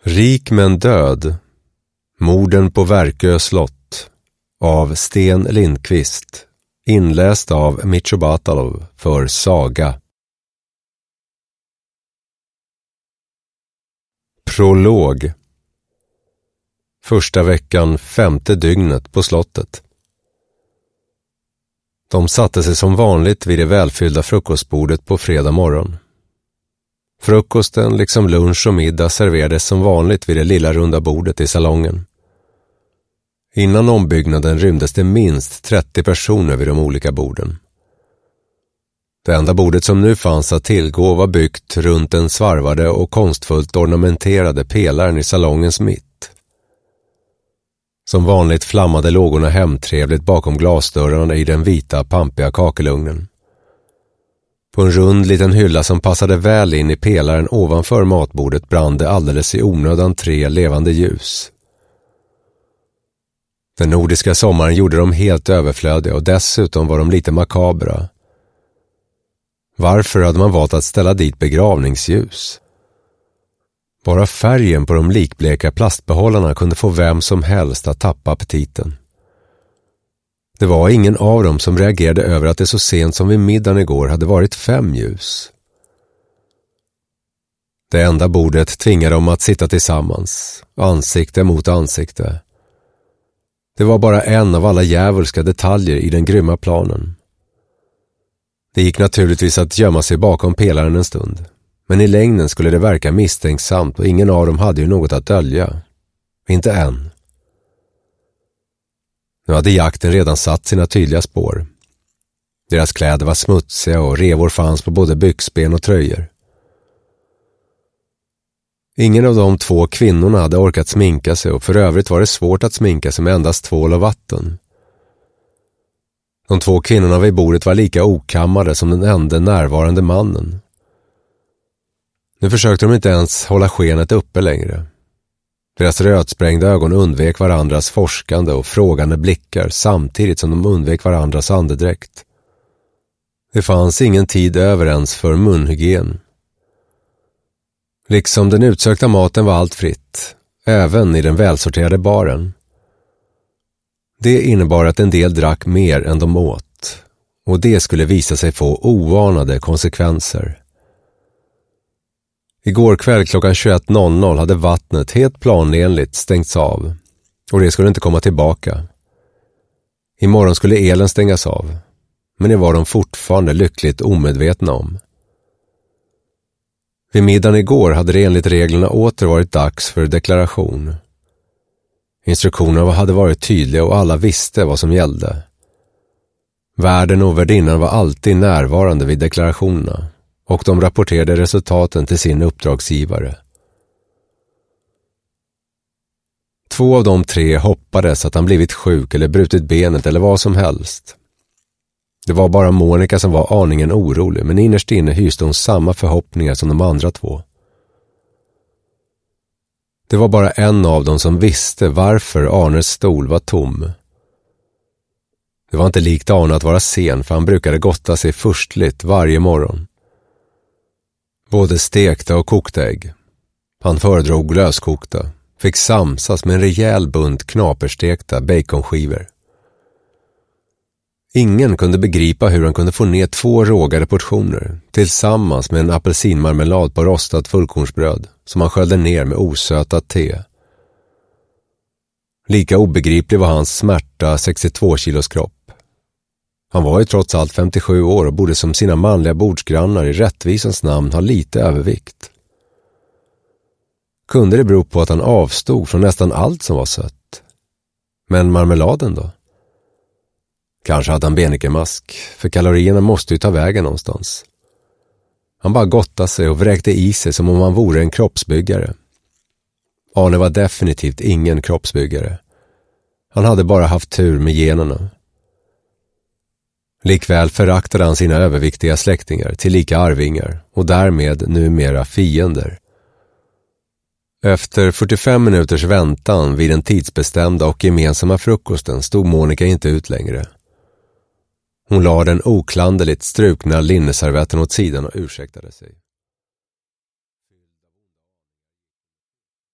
Rik men död. Morden på Verkö slott av Sten Lindqvist, inläst av Micho Batalov för Saga. Prolog. Första veckan, 5:e dygnet på slottet. De satte sig som vanligt vid det välfyllda frukostbordet på fredag morgon. Frukosten, liksom lunch och middag, serverades som vanligt vid det lilla runda bordet i salongen. Innan ombyggnaden rymdes det minst 30 personer vid de olika borden. Det enda bordet som nu fanns att tillgå var byggt runt den svarvade och konstfullt ornamenterade pelaren i salongens mitt. Som vanligt flammade lågorna hemtrevligt bakom glasdörrarna i den vita, pampiga kakelugnen. På en rund liten hylla som passade väl in i pelaren ovanför matbordet brann det alldeles i onödan 3 levande ljus. Den nordiska sommaren gjorde dem helt överflödiga och dessutom var de lite makabra. Varför hade man valt att ställa dit begravningsljus? Bara färgen på de likbleka plastbehållarna kunde få vem som helst att tappa aptiten. Det var ingen av dem som reagerade över att det så sent som vid middagen igår hade varit 5 ljus. Det enda bordet tvingade dem att sitta tillsammans, ansikte mot ansikte. Det var bara en av alla djävulska detaljer i den grymma planen. Det gick naturligtvis att gömma sig bakom pelaren en stund, men i längden skulle det verka misstänksamt och ingen av dem hade ju något att dölja. Inte än. Nu hade jakten redan satt sina tydliga spår. Deras kläder var smutsiga och revor fanns på både byxben och tröjor. Ingen av de 2 kvinnorna hade orkat sminka sig och för övrigt var det svårt att sminka sig med endast tvål och vatten. De 2 kvinnorna vid bordet var lika okammade som den enda närvarande mannen. Nu försökte de inte ens hålla skenet uppe längre. Deras rödsprängda ögon undvek varandras forskande och frågande blickar samtidigt som de undvek varandras andedräkt. Det fanns ingen tid över ens för munhygien. Liksom den utsökta maten var allt fritt, även i den välsorterade baren. Det innebar att en del drack mer än de åt, och det skulle visa sig få oanade konsekvenser. Igår kväll klockan 21:00 hade vattnet helt planenligt stängts av, och det skulle inte komma tillbaka. Imorgon skulle elen stängas av, men det var de fortfarande lyckligt omedvetna om. Vid middagen igår hade det enligt reglerna åter varit dags för deklaration. Instruktionerna hade varit tydliga och alla visste vad som gällde. Värden och värdinnan var alltid närvarande vid deklarationerna och de rapporterade resultaten till sin uppdragsgivare. 2 av de 3 hoppades att han blivit sjuk eller brutit benet eller vad som helst. Det var bara Monica som var aningen orolig, men innerst inne hyste hon samma förhoppningar som de andra 2. Det var bara en av dem som visste varför Arnes stol var tom. Det var inte likt Arne att vara sen, för han brukade gotta sig förstligt varje morgon. Både stekta och kokta ägg. Han föredrog löskokta, fick samsas med en rejäl bunt knaperstekta baconskivor. Ingen kunde begripa hur han kunde få ner 2 rågade portioner tillsammans med en apelsinmarmelad på rostat fullkornsbröd som han sköljde ner med osötat te. Lika obegriplig var hans smärta 62 kilos kropp. Han var ju trots allt 57 år och borde som sina manliga bordsgrannar i rättvisans namn ha lite övervikt. Kunde det bero på att han avstod från nästan allt som var sött? Men marmeladen då? Kanske hade han benekemask, för kalorierna måste ju ta vägen någonstans. Han bara gottade sig och vräkte i sig som om han vore en kroppsbyggare. Arne var definitivt ingen kroppsbyggare. Han hade bara haft tur med generna. Likväl föraktade han sina överviktiga släktingar till lika arvingar och därmed numera fiender. Efter 45 minuters väntan vid den tidsbestämda och gemensamma frukosten stod Monica inte ut längre. Hon la den oklanderligt strukna linneservetten åt sidan och ursäktade sig.